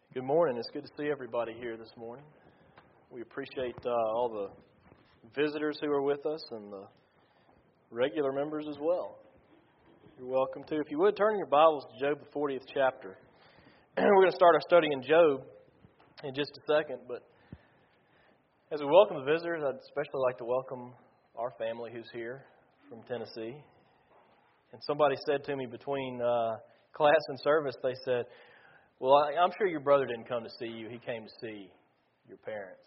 Good morning. It's good to see everybody here this morning. We appreciate all the visitors who are with us and the regular members as well. You're welcome to. If you would, turn your Bibles to Job, the 40th chapter. We're going to start our study in Job in just a second, but as we welcome the visitors, I'd especially like to welcome our family who's here from Tennessee. And somebody said to me between class and service, they said, "Well, I'm sure your brother didn't come to see you. He came to see your parents."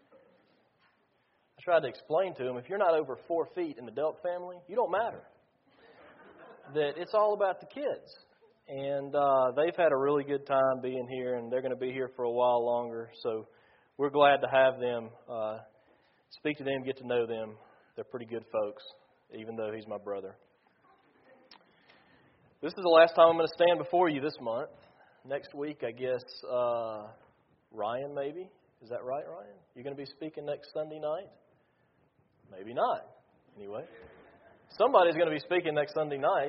I tried to explain to him, if you're not over 4 feet in the Delk family, you don't matter. That it's all about the kids. And they've had a really good time being here, and they're going to be here for a while longer. So we're glad to have them, speak to them, get to know them. They're pretty good folks, even though he's my brother. This is the last time I'm going to stand before you this month. Next week, I guess, Ryan, maybe? Is that right, Ryan? You're going to be speaking next Sunday night? Maybe not. Anyway, somebody's going to be speaking next Sunday night.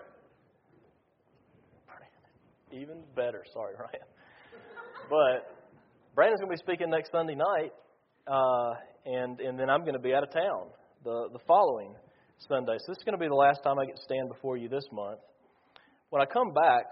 Even better. Sorry, Ryan. But Brandon's going to be speaking next Sunday night, and then I'm going to be out of town the following Sunday. So this is going to be the last time I get to stand before you this month. When I come back,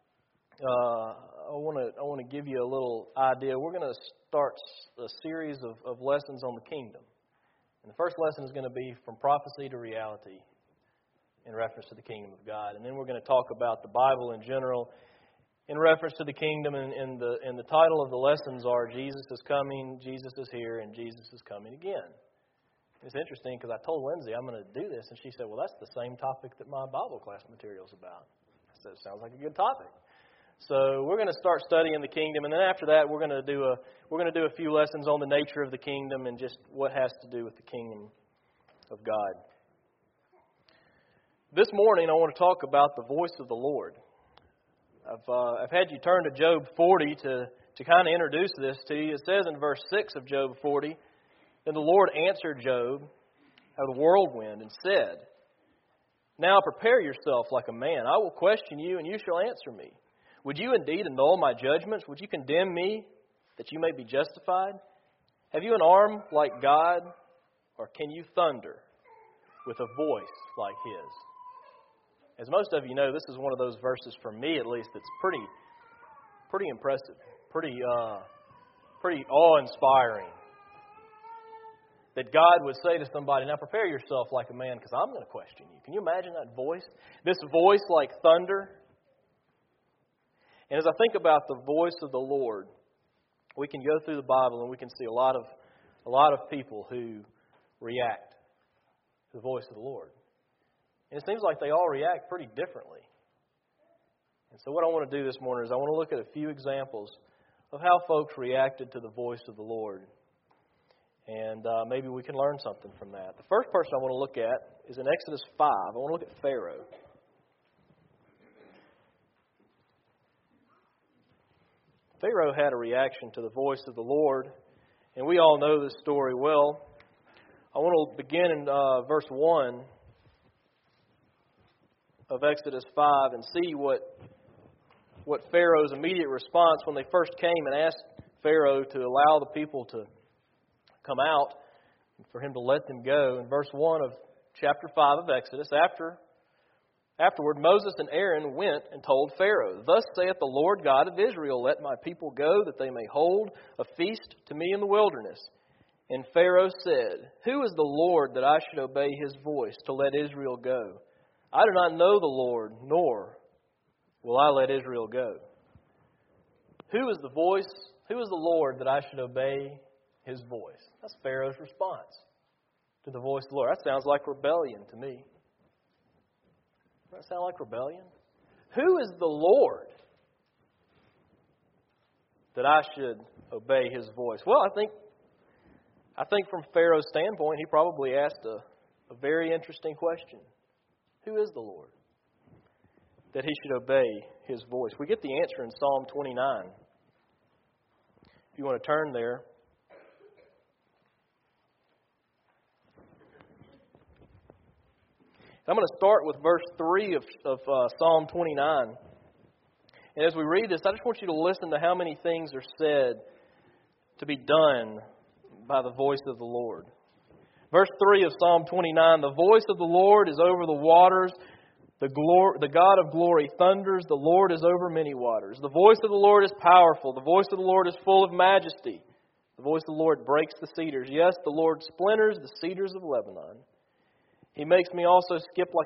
I want to give you a little idea. We're going to start a series of lessons on the kingdom. And the first lesson is going to be from prophecy to reality in reference to the kingdom of God. And then we're going to talk about the Bible in general in reference to the kingdom. And the title of the lessons are Jesus is coming, Jesus is here, and Jesus is coming again. It's interesting because I told Lindsay I'm going to do this, and she said, "Well, that's the same topic that my Bible class material is about." I said, "Sounds like a good topic." So we're going to start studying the kingdom, and then after that, we're going to do a few lessons on the nature of the kingdom and just what has to do with the kingdom of God. This morning, I want to talk about the voice of the Lord. I've had you turn to Job 40 to kind of introduce this to you. It says in verse 6 of Job 40, "Then the Lord answered Job out of the whirlwind and said, 'Now prepare yourself like a man. I will question you, and you shall answer me. Would you indeed annul my judgments? Would you condemn me that you may be justified? Have you an arm like God, or can you thunder with a voice like His?'" As most of you know, this is one of those verses, for me at least, that's pretty impressive, pretty awe-inspiring. That God would say to somebody, "Now prepare yourself like a man, because I'm going to question you." Can you imagine that voice? This voice like thunder. And as I think about the voice of the Lord, we can go through the Bible and we can see a lot of people who react to the voice of the Lord. And it seems like they all react pretty differently. And so what I want to do this morning is I want to look at a few examples of how folks reacted to the voice of the Lord. And maybe we can learn something from that. The first person I want to look at is in Exodus 5. I want to look at Pharaoh. Pharaoh had a reaction to the voice of the Lord, and we all know this story well. I want to begin in verse 1 of Exodus 5 and see what Pharaoh's immediate response when they first came and asked Pharaoh to allow the people to come out, for him to let them go. In verse 1 of chapter 5 of Exodus, Afterward, Moses and Aaron went and told Pharaoh, "Thus saith the Lord God of Israel, let my people go, that they may hold a feast to me in the wilderness." And Pharaoh said, "Who is the Lord that I should obey His voice to let Israel go? I do not know the Lord, nor will I let Israel go." Who is the Lord that I should obey His voice? That's Pharaoh's response to the voice of the Lord. That sounds like rebellion to me. Does that sound like rebellion? Who is the Lord that I should obey His voice? Well, I think from Pharaoh's standpoint, he probably asked a very interesting question. Who is the Lord that he should obey His voice? We get the answer in Psalm 29. If you want to turn there. I'm going to start with verse 3 of Psalm 29. And as we read this, I just want you to listen to how many things are said to be done by the voice of the Lord. Verse 3 of Psalm 29, the voice of the Lord is over the waters. The God of glory thunders. The Lord is over many waters. The voice of the Lord is powerful. The voice of the Lord is full of majesty. The voice of the Lord breaks the cedars. Yes, the Lord splinters the cedars of Lebanon. He makes them also skip like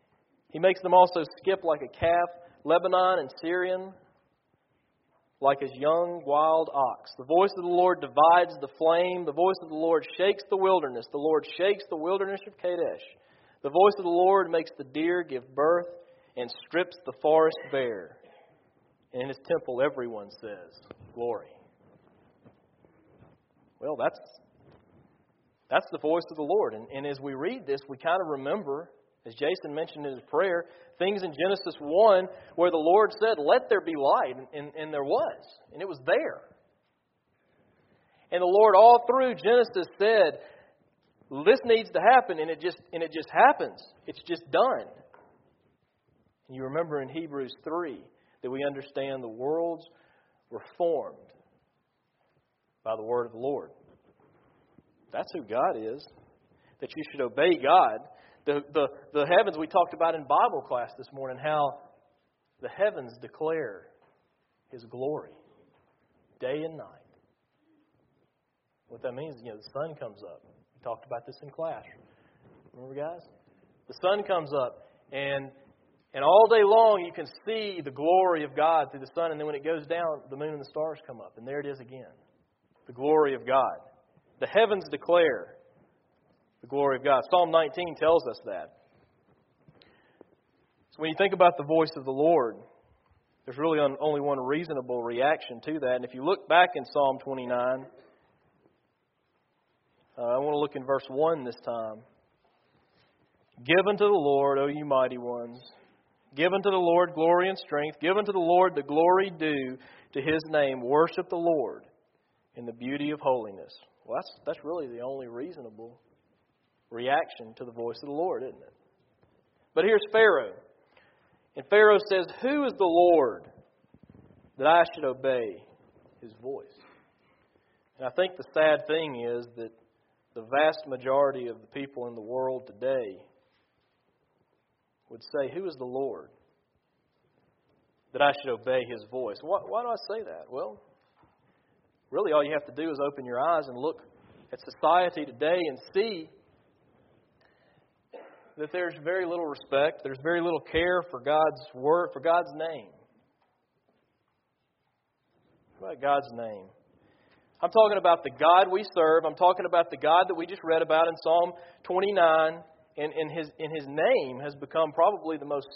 a calf, Lebanon and Syrian, like his young wild ox. The voice of the Lord divides the flame. The voice of the Lord shakes the wilderness. The Lord shakes the wilderness of Kadesh. The voice of the Lord makes the deer give birth and strips the forest bare. And in His temple everyone says, glory. Well, that's the voice of the Lord. And as we read this, we kind of remember, as Jason mentioned in his prayer, things in Genesis 1 where the Lord said, let there be light, and there was, and it was there. And the Lord all through Genesis said, this needs to happen, and it just happens. It's just done. And you remember in Hebrews 3 that we understand the worlds were formed by the word of the Lord. That's who God is. That you should obey God. The heavens, we talked about in Bible class this morning, how the heavens declare His glory day and night. What that means, the sun comes up. We talked about this in class. Remember, guys? The sun comes up, and all day long you can see the glory of God through the sun, and then when it goes down, the moon and the stars come up, and there it is again. The glory of God. The heavens declare the glory of God. Psalm 19 tells us that. So when you think about the voice of the Lord, there's really only one reasonable reaction to that. And if you look back in Psalm 29, I want to look in verse 1 this time. Give unto the Lord, O you mighty ones. Give unto the Lord glory and strength. Give unto the Lord the glory due to His name. Worship the Lord in the beauty of holiness. Well, that's really the only reasonable reaction to the voice of the Lord, isn't it? But here's Pharaoh. And Pharaoh says, who is the Lord that I should obey His voice? And I think the sad thing is that the vast majority of the people in the world today would say, who is the Lord that I should obey His voice? Why do I say that? Well, really all you have to do is open your eyes and look at society today and see that there's very little respect, there's very little care for God's word, for God's name. What about God's name? I'm talking about the God we serve. I'm talking about the God that we just read about in Psalm 29. And His name has become probably the most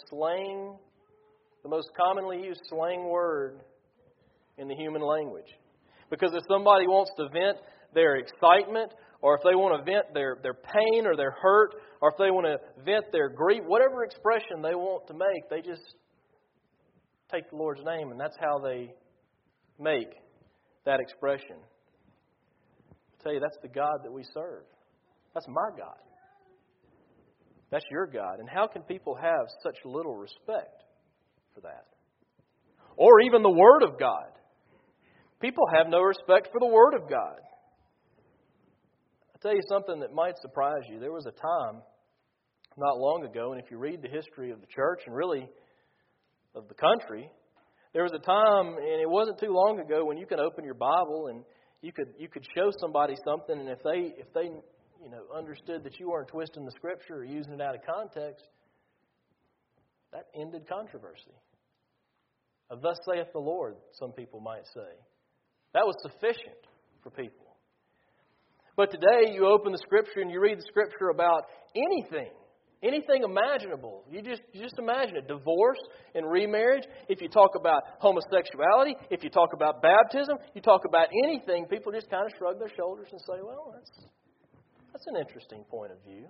commonly used slang word in the human language. Because if somebody wants to vent their excitement, or if they want to vent their pain or their hurt, or if they want to vent their grief, whatever expression they want to make, they just take the Lord's name, and that's how they make that expression. I tell you, that's the God that we serve. That's my God. That's your God. And how can people have such little respect for that? Or even the Word of God. People have no respect for the Word of God. I'll tell you something that might surprise you. There was a time not long ago, and if you read the history of the church and really of the country, there was a time, and it wasn't too long ago, when you could open your Bible and you could show somebody something, and if they understood that you weren't twisting the Scripture or using it out of context, that ended controversy. Thus saith the Lord, some people might say. That was sufficient for people. But today you open the Scripture and you read the Scripture about anything imaginable. You just imagine it. Divorce and remarriage. If you talk about homosexuality, if you talk about baptism, you talk about anything, people just kind of shrug their shoulders and say, well, that's an interesting point of view.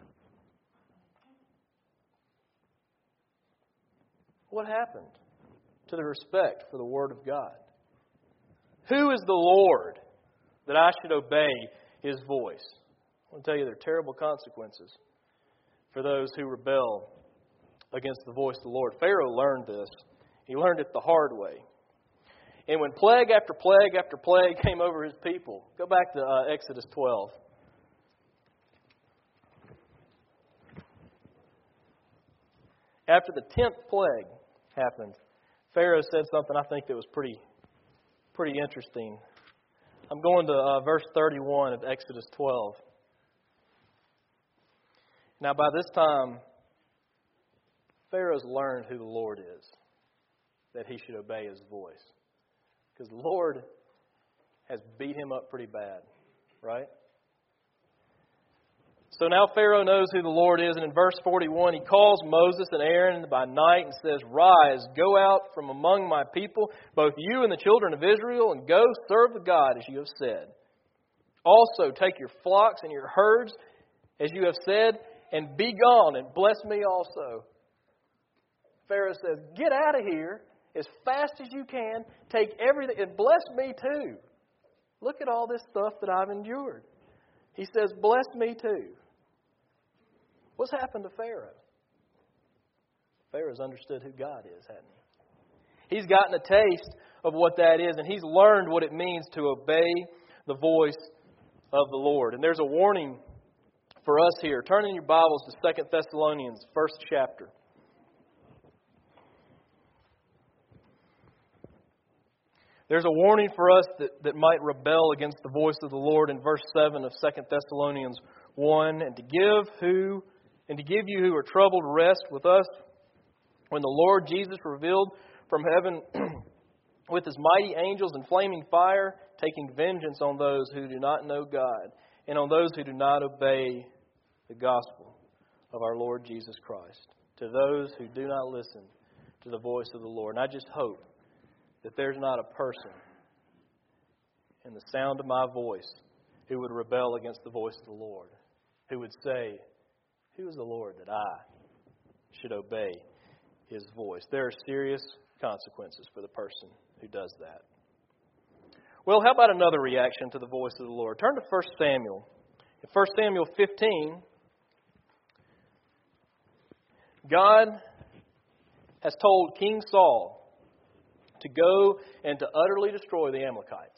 What happened to the respect for the Word of God? Who is the Lord that I should obey His voice? I want to tell you there are terrible consequences for those who rebel against the voice of the Lord. Pharaoh learned this He learned it the hard way. And when plague after plague after plague came over His people, go back to Exodus 12. After the 10th plague happened, Pharaoh said something I think that was pretty interesting. I'm going to verse 31 of Exodus 12. Now, by this time, Pharaoh's learned who the Lord is, that he should obey His voice. Because the Lord has beat him up pretty bad, right? So now Pharaoh knows who the Lord is, and in verse 41 he calls Moses and Aaron by night and says, "Rise, go out from among my people, both you and the children of Israel, and go serve the God as you have said. Also take your flocks and your herds as you have said, and be gone, and bless me also." Pharaoh says, get out of here as fast as you can, take everything, and bless me too. Look at all this stuff that I've endured. He says, bless me too. What's happened to Pharaoh? Pharaoh's understood who God is, hasn't he? He's gotten a taste of what that is, and he's learned what it means to obey the voice of the Lord. And there's a warning for us here. Turn in your Bibles to 2 Thessalonians, first chapter. There's a warning for us that might rebel against the voice of the Lord in verse 7 of 2 Thessalonians 1, and to give you who are troubled rest with us when the Lord Jesus revealed from heaven with His mighty angels in flaming fire, taking vengeance on those who do not know God and on those who do not obey the gospel of our Lord Jesus Christ, to those who do not listen to the voice of the Lord. And I just hope that there's not a person in the sound of my voice who would rebel against the voice of the Lord, who would say, who is the Lord that I should obey His voice? There are serious consequences for the person who does that. Well, how about another reaction to the voice of the Lord? Turn to 1 Samuel. In 1 Samuel 15, God has told King Saul to go and to utterly destroy the Amalekites.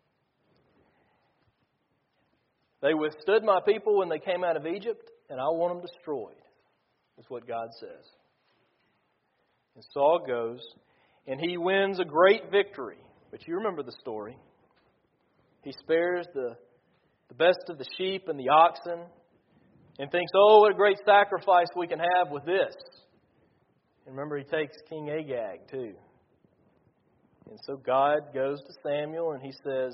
They withstood my people when they came out of Egypt, and I want them destroyed, is what God says. And Saul goes, and he wins a great victory. But you remember the story. He spares the best of the sheep and the oxen and thinks, oh, what a great sacrifice we can have with this. And remember, he takes King Agag, too. And so God goes to Samuel and he says,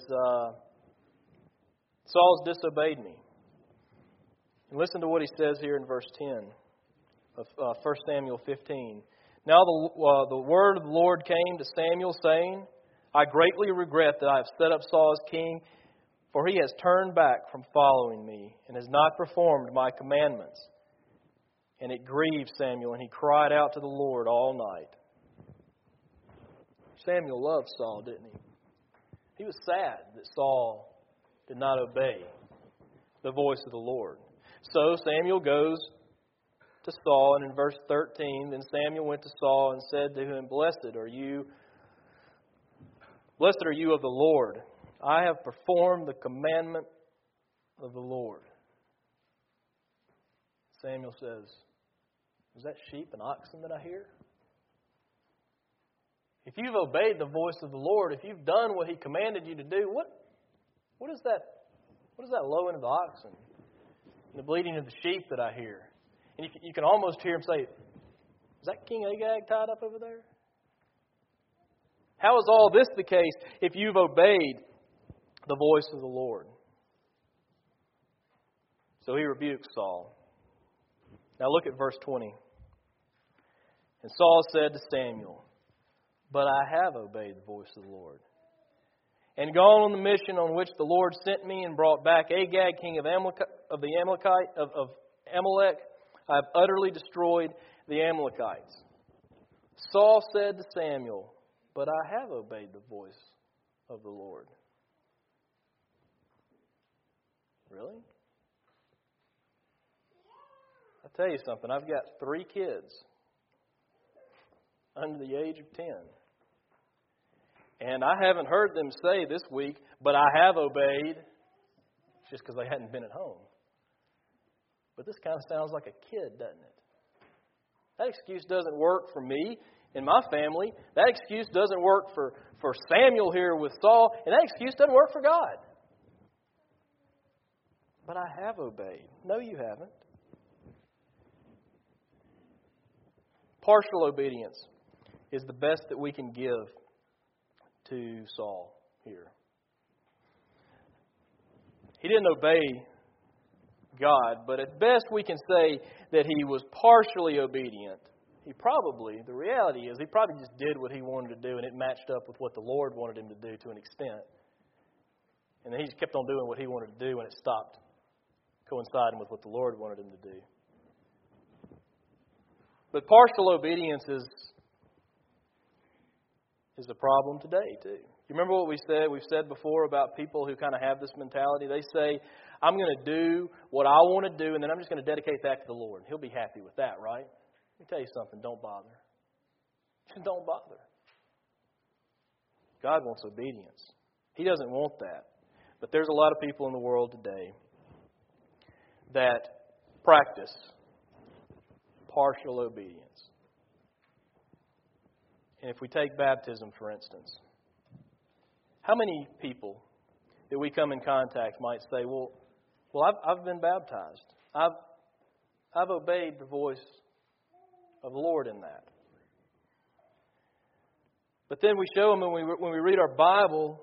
Saul's disobeyed me. And listen to what he says here in verse 10 of 1 Samuel 15. Now the word of the Lord came to Samuel, saying, I greatly regret that I have set up Saul as king, for he has turned back from following me and has not performed my commandments. And it grieved Samuel, and he cried out to the Lord all night. Samuel loved Saul, didn't he? He was sad that Saul did not obey the voice of the Lord. So Samuel goes to Saul, and in verse 13, then Samuel went to Saul and said to him, Blessed are you of the Lord. I have performed the commandment of the Lord. Samuel says, is that sheep and oxen that I hear? If you've obeyed the voice of the Lord, if you've done what He commanded you to do, what is that? What is that lowing of the oxen and the bleating of the sheep that I hear? And you can almost hear him say, is that King Agag tied up over there? How is all this the case if you've obeyed the voice of the Lord? So he rebukes Saul. Now look at verse 20. And Saul said to Samuel, but I have obeyed the voice of the Lord, and gone on the mission on which the Lord sent me, and brought back Agag, king of Amalek. I have utterly destroyed the Amalekites. Saul said to Samuel, but I have obeyed the voice of the Lord. Really? I'll tell you something. I've got 3 kids. under the age of 10. And I haven't heard them say this week, but I have obeyed, just because they hadn't been at home. But this kind of sounds like a kid, doesn't it? That excuse doesn't work for me and my family. That excuse doesn't work for Samuel here with Saul. And that excuse doesn't work for God. But I have obeyed. No, you haven't. Partial obedience is the best that we can give to Saul here. He didn't obey God, but at best we can say that he was partially obedient. The reality is, he probably just did what he wanted to do, and it matched up with what the Lord wanted him to do to an extent. And then he just kept on doing what he wanted to do, and it stopped coinciding with what the Lord wanted him to do. But partial obedience is a problem today, too. You remember what we said? We've said before about people who kind of have this mentality. They say, I'm going to do what I want to do, and then I'm just going to dedicate that to the Lord. He'll be happy with that, right? Let me tell you something. Don't bother. Don't bother. God wants obedience. He doesn't want that. But there's a lot of people in the world today that practice partial obedience. And if we take baptism, for instance, how many people that we come in contact might say, well, I've been baptized. I've obeyed the voice of the Lord in that. But then we show them when we read our Bible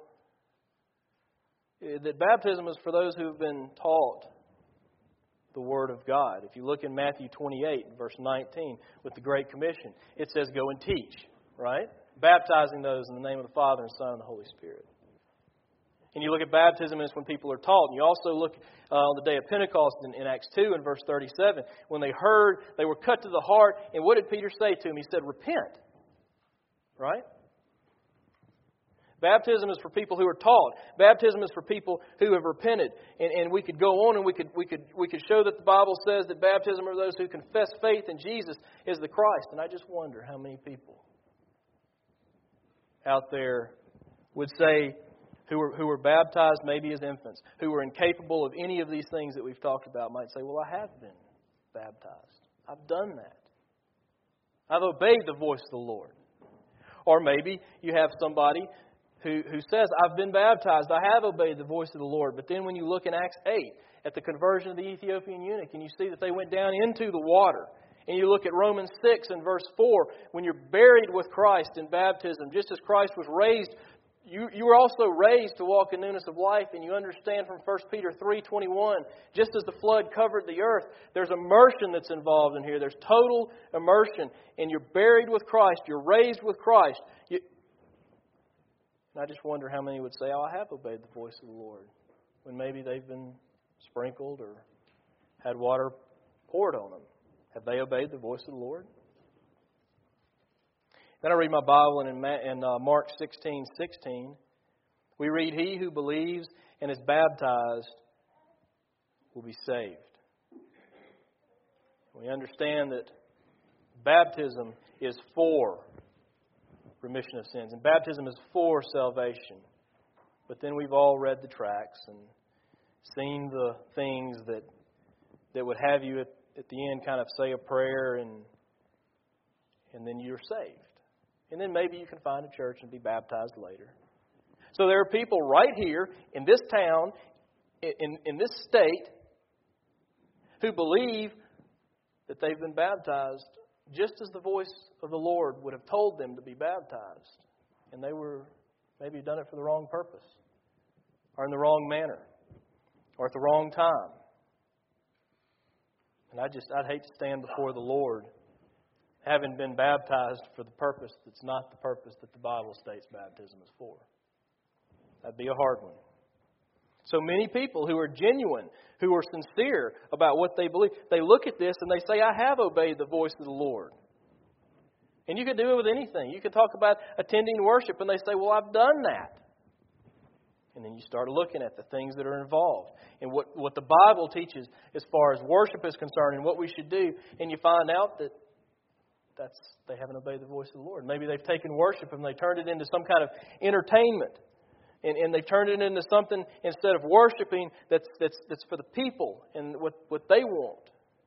that baptism is for those who have been taught the Word of God. If you look in Matthew 28, verse 19, with the Great Commission, it says, go and teach, right? Baptizing those in the name of the Father and Son and the Holy Spirit. And you look at baptism as when people are taught. And you also look on the day of Pentecost in Acts 2 and verse 37. When they heard, they were cut to the heart. And what did Peter say to him? He said, repent. Right? Baptism is for people who are taught. Baptism is for people who have repented. And we could go on and we could show that the Bible says that baptism are those who confess faith in Jesus is the Christ. And I just wonder how many people out there would say, who were baptized maybe as infants, who were incapable of any of these things that we've talked about, might say, well, I have been baptized. I've done that. I've obeyed the voice of the Lord. Or maybe you have somebody who says, I've been baptized, I have obeyed the voice of the Lord. But then when you look in Acts 8 at the conversion of the Ethiopian eunuch, and you see that they went down into the water, and you look at Romans 6 and verse 4, when you're buried with Christ in baptism, just as Christ was raised, you were also raised to walk in newness of life, and you understand from 1 Peter 3:21, just as the flood covered the earth, there's immersion that's involved in here. There's total immersion, and you're buried with Christ. You're raised with Christ. And I just wonder how many would say, oh, I have obeyed the voice of the Lord, when maybe they've been sprinkled or had water poured on them. Have they obeyed the voice of the Lord? Then I read my Bible, and in Mark 16:16, we read, he who believes and is baptized will be saved. We understand that baptism is for remission of sins, and baptism is for salvation. But then we've all read the tracts and seen the things that would have you at the end kind of say a prayer, and then you're saved. And then maybe you can find a church and be baptized later. So there are people right here in this town, in this state, who believe that they've been baptized just as the voice of the Lord would have told them to be baptized. And they were maybe done it for the wrong purpose, or in the wrong manner, or at the wrong time. And I'd hate to stand before the Lord having been baptized for the purpose that's not the purpose that the Bible states baptism is for. That'd be a hard one. So many people who are genuine, who are sincere about what they believe, they look at this and they say, I have obeyed the voice of the Lord. And you could do it with anything. You could talk about attending worship and they say, well, I've done that. And then you start looking at the things that are involved and what the Bible teaches as far as worship is concerned and what we should do. And you find out that they haven't obeyed the voice of the Lord. Maybe they've taken worship and they turned it into some kind of entertainment. And they've turned it into something, instead of worshiping, that's for the people and what they want.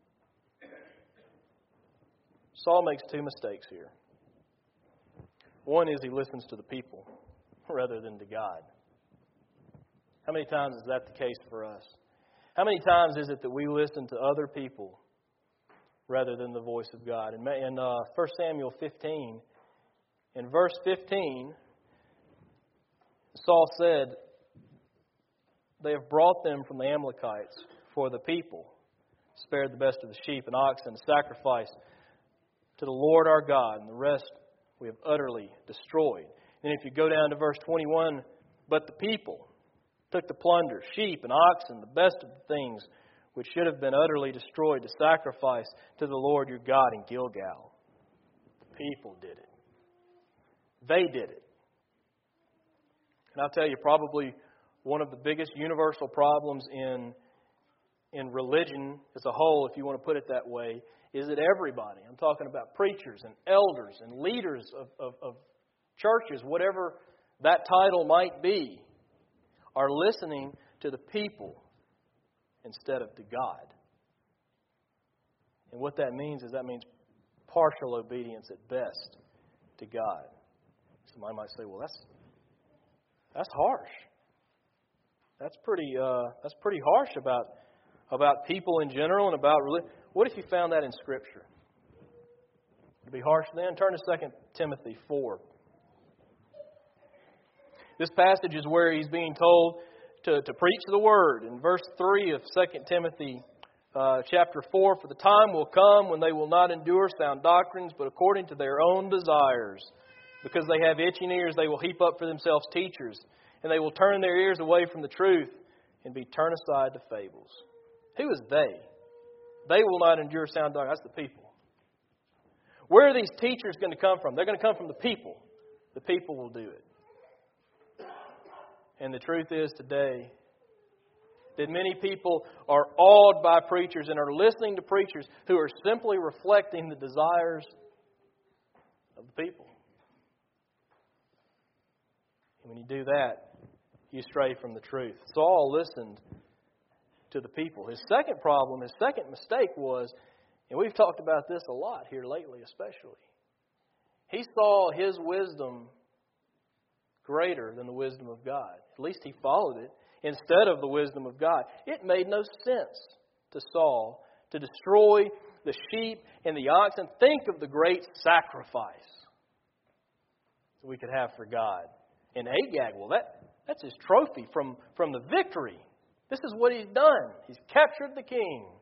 Saul makes two mistakes here. One is he listens to the people rather than to God. How many times is that the case for us? How many times is it that we listen to other people rather than the voice of God? In 1 Samuel 15, in verse 15, Saul said, "They have brought them from the Amalekites for the people, spared the best of the sheep and oxen, sacrifice to the Lord our God, and the rest we have utterly destroyed." And if you go down to verse 21, "But the people took the plunder, sheep and oxen, the best of the things which should have been utterly destroyed, to sacrifice to the Lord your God in Gilgal." The people did it. They did it. And I'll tell you, probably one of the biggest universal problems in religion as a whole, if you want to put it that way, is that everybody, I'm talking about preachers and elders and leaders of churches, whatever that title might be, are listening to the people instead of to God. And what that means is partial obedience at best to God. Somebody might say, "Well, that's harsh. That's pretty harsh about people in general and about religion." What if you found that in Scripture? Would it be harsh then? Turn to 2 Timothy 4. This passage is where he's being told to preach the Word. In verse 3 of 2 Timothy chapter 4, "For the time will come when they will not endure sound doctrines, but according to their own desires. Because they have itching ears, they will heap up for themselves teachers, and they will turn their ears away from the truth and be turned aside to fables." Who is they? They will not endure sound doctrine. That's the people. Where are these teachers going to come from? They're going to come from the people. The people will do it. And the truth is today that many people are awed by preachers and are listening to preachers who are simply reflecting the desires of the people. And when you do that, you stray from the truth. Saul listened to the people. His second problem, his second mistake was, and we've talked about this a lot here lately especially, he saw his wisdom greater than the wisdom of God. At least he followed it instead of the wisdom of God. It made no sense to Saul to destroy the sheep and the oxen. Think of the great sacrifice that we could have for God. And Agag, well, that's his trophy from the victory. This is what he's done. He's captured the king.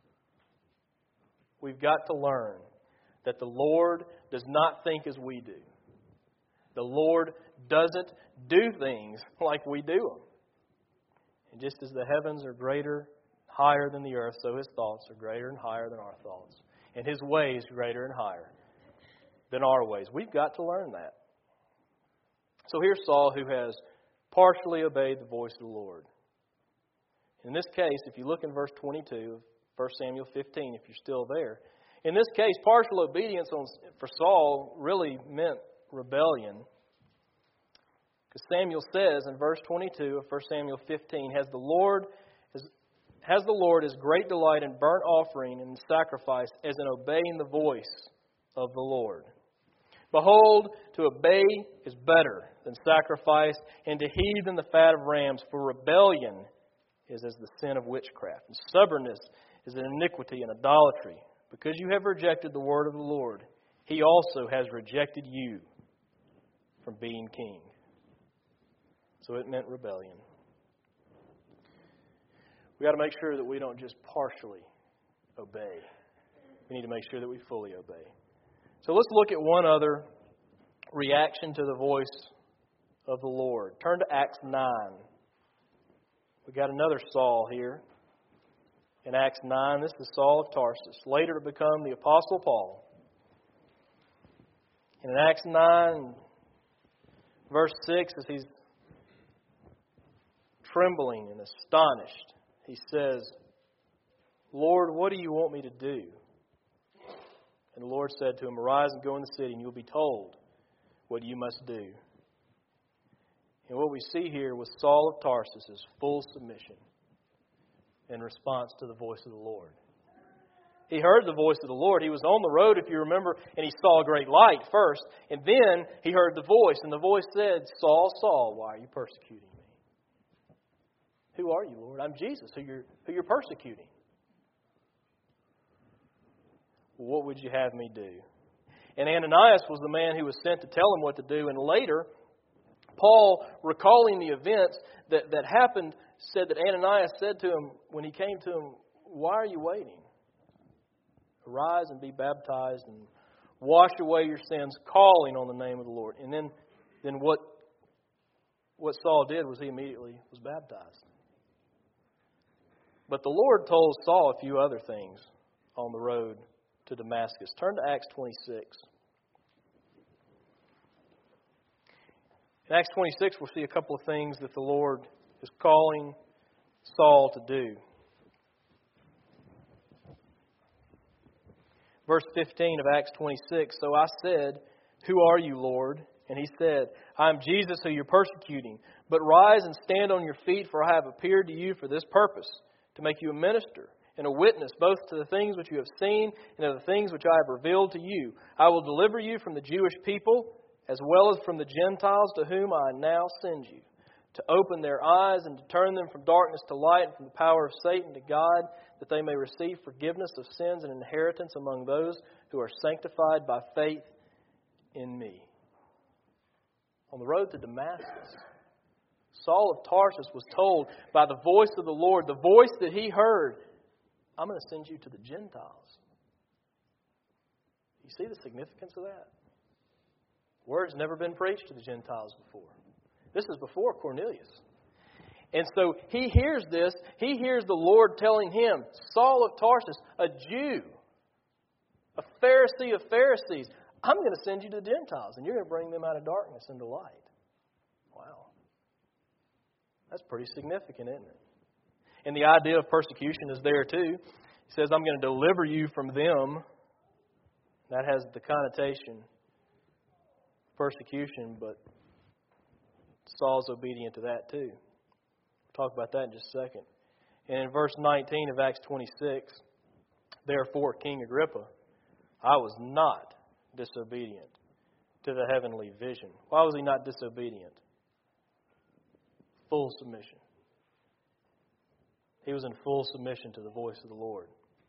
We've got to learn that the Lord does not think as we do. The Lord doesn't do things like we do them. And just as the heavens are greater, higher than the earth, so His thoughts are greater and higher than our thoughts. And His ways greater and higher than our ways. We've got to learn that. So here's Saul, who has partially obeyed the voice of the Lord. In this case, if you look in verse 22 of 1 Samuel 15, if you're still there, in this case, partial obedience for Saul really meant rebellion. Because Samuel says in verse 22 of 1 Samuel 15, has the Lord as great delight in burnt offering and sacrifice as in obeying the voice of the Lord. Behold, to obey is better than sacrifice, and to heed than the fat of rams, for rebellion is as the sin of witchcraft, and stubbornness is an iniquity and idolatry. Because you have rejected the word of the Lord, He also has rejected you from being king. So it meant rebellion. We've got to make sure that we don't just partially obey. We need to make sure that we fully obey. So let's look at one other reaction to the voice of the Lord. Turn to Acts 9. We've got another Saul here. In Acts 9, this is Saul of Tarsus, later to become the Apostle Paul. And in Acts 9, verse 6, as he's trembling and astonished, he says, Lord, what do you want me to do? And the Lord said to him, Arise and go in the city, and you will be told what you must do. And what we see here was Saul of Tarsus' full submission in response to the voice of the Lord. He heard the voice of the Lord. He was on the road, if you remember, and he saw a great light first. And then he heard the voice, and the voice said, Saul, Saul, why are you persecuting me? Who are you, Lord? I'm Jesus, who you're persecuting. Well, what would you have me do? And Ananias was the man who was sent to tell him what to do. And later, Paul, recalling the events that happened, said that Ananias said to him, when he came to him, why are you waiting? Arise and be baptized and wash away your sins, calling on the name of the Lord. And then what Saul did was he immediately was baptized. But the Lord told Saul a few other things on the road to Damascus. Turn to Acts 26. In Acts 26, we'll see a couple of things that the Lord is calling Saul to do. Verse 15 of Acts 26, So I said, Who are you, Lord? And he said, I am Jesus who you're persecuting. But rise and stand on your feet, for I have appeared to you for this purpose, to make you a minister and a witness both to the things which you have seen and to the things which I have revealed to you. I will deliver you from the Jewish people as well as from the Gentiles to whom I now send you, to open their eyes and to turn them from darkness to light and from the power of Satan to God, that they may receive forgiveness of sins and inheritance among those who are sanctified by faith in me. On the road to Damascus, Saul of Tarsus was told by the voice of the Lord, the voice that he heard, I'm going to send you to the Gentiles. You see the significance of that? Word's never been preached to the Gentiles before. This is before Cornelius. And so he hears this. He hears the Lord telling him, Saul of Tarsus, a Jew, a Pharisee of Pharisees, I'm going to send you to the Gentiles, and you're going to bring them out of darkness into light. Wow. That's pretty significant, isn't it? And the idea of persecution is there too. He says, I'm going to deliver you from them. That has the connotation of persecution, but Saul's obedient to that too. We'll talk about that in just a second. And in verse 19 of Acts 26, Therefore, King Agrippa, I was not disobedient to the heavenly vision. Why was he not disobedient? Full submission. He was in full submission to the voice of the Lord.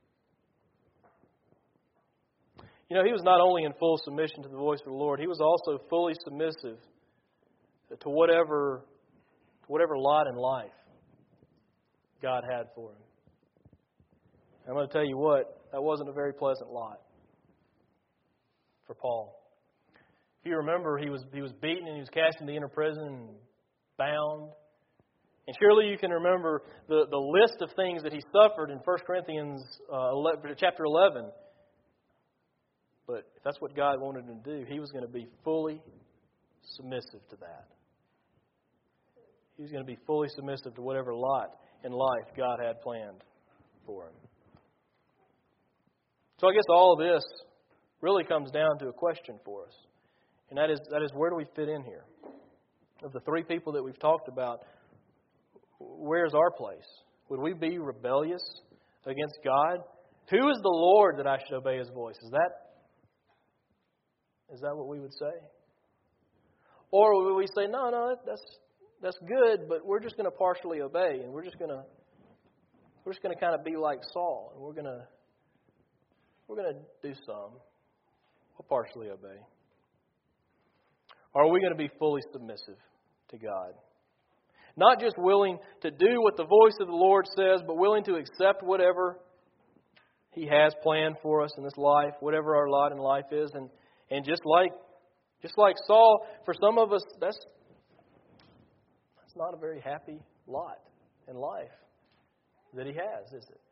You know, he was not only in full submission to the voice of the Lord, he was also fully submissive to whatever lot in life God had for him. I'm going to tell you what, that wasn't a very pleasant lot for Paul. If you remember, he was beaten and he was cast into the inner prison and bound. And surely you can remember the list of things that he suffered in 1 Corinthians chapter 11. But if that's what God wanted him to do, he was going to be fully submissive to that. He was going to be fully submissive to whatever lot in life God had planned for him. So I guess all of this really comes down to a question for us. And that is where do we fit in here? Of the three people that we've talked about, where's our place? Would we be rebellious against God? Who is the Lord that I should obey His voice? Is that what we would say? Or would we say, no, that's good, but we're just going to partially obey, and we're just going to kind of be like Saul, and we're going to do some. We'll partially obey. Or are we going to be fully submissive to God? Not just willing to do what the voice of the Lord says, but willing to accept whatever He has planned for us in this life, whatever our lot in life is. And just like Saul, for some of us, that's not a very happy lot in life that he has, is it?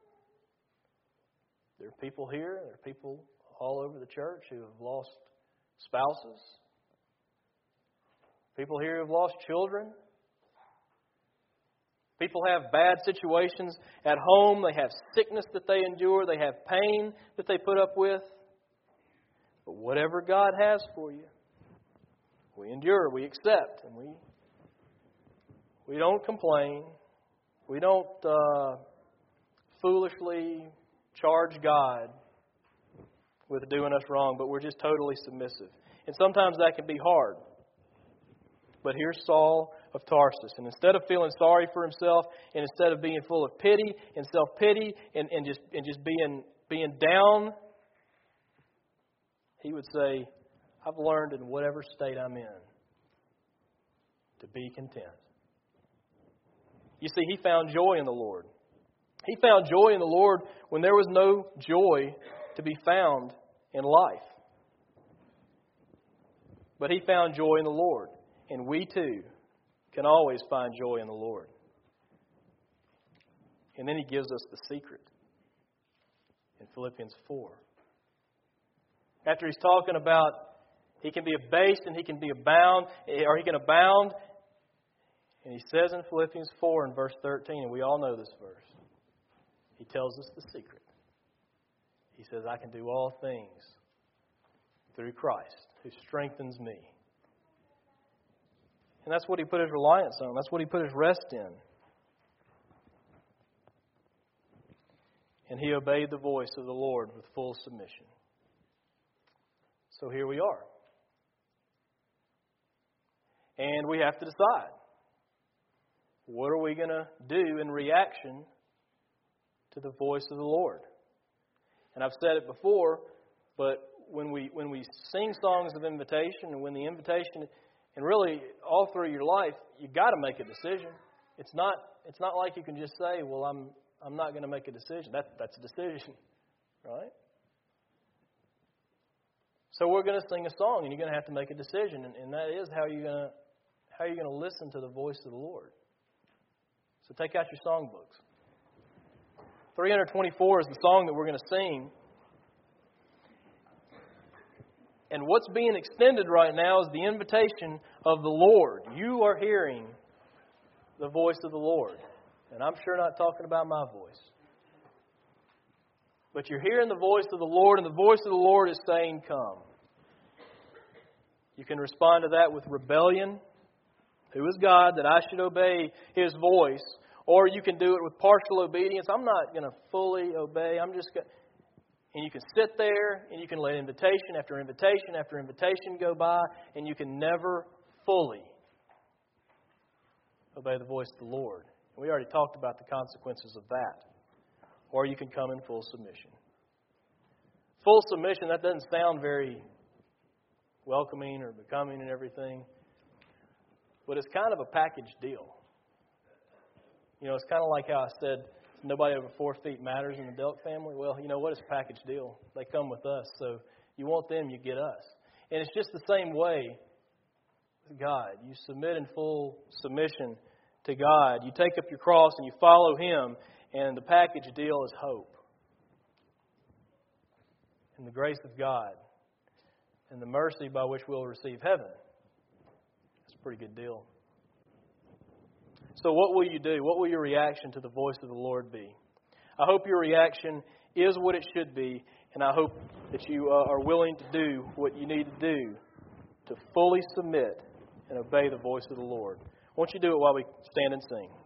There are people here, there are people all over the church who have lost spouses. People here who have lost children. People have bad situations at home. They have sickness that they endure. They have pain that they put up with. But whatever God has for you, we endure, we accept, and we don't complain. We don't foolishly charge God with doing us wrong, but we're just totally submissive. And sometimes that can be hard. But here's Saul of Tarsus, and instead of feeling sorry for himself, and instead of being full of pity and self-pity and just being down, he would say, I've learned in whatever state I'm in to be content. You see, he found joy in the Lord. He found joy in the Lord when there was no joy to be found in life. But he found joy in the Lord. And we too can always find joy in the Lord. And then he gives us the secret in Philippians 4. After he's talking about he can be abased and he can be abound, or he can abound. And he says in Philippians 4 and verse 13, and we all know this verse, he tells us the secret. He says, I can do all things through Christ who strengthens me. And that's what he put his reliance on. That's what he put his rest in. And he obeyed the voice of the Lord with full submission. So here we are. And we have to decide. What are we going to do in reaction to the voice of the Lord? And I've said it before, but when we sing songs of invitation, and when the invitation, and really all through your life, you've got to make a decision. It's not like you can just say, well, I'm not going to make a decision. That's a decision, right? So we're going to sing a song, and you're going to have to make a decision, and that is how you're going to listen to the voice of the Lord. So take out your songbooks. 324 is the song that we're going to sing. And what's being extended right now is the invitation of the Lord. You are hearing the voice of the Lord. And I'm sure not talking about my voice. But you're hearing the voice of the Lord, and the voice of the Lord is saying, come. You can respond to that with rebellion. Who is God that I should obey His voice? Or you can do it with partial obedience. I'm not going to fully obey. I'm just going to... And you can sit there and you can let invitation after invitation after invitation go by, and you can never fully obey the voice of the Lord. We already talked about the consequences of that. Or you can come in full submission. Full submission, that doesn't sound very welcoming or becoming and everything, but it's kind of a package deal. You know, it's kind of like how I said, nobody over 4 feet matters in the Delk family. Well, you know what? It's a package deal. They come with us. So you want them, you get us. And it's just the same way with God. You submit in full submission to God. You take up your cross and you follow Him. And the package deal is hope. And the grace of God. And the mercy by which we'll receive heaven. That's a pretty good deal. So what will you do? What will your reaction to the voice of the Lord be? I hope your reaction is what it should be, and I hope that you are willing to do what you need to do to fully submit and obey the voice of the Lord. Won't you do it while we stand and sing?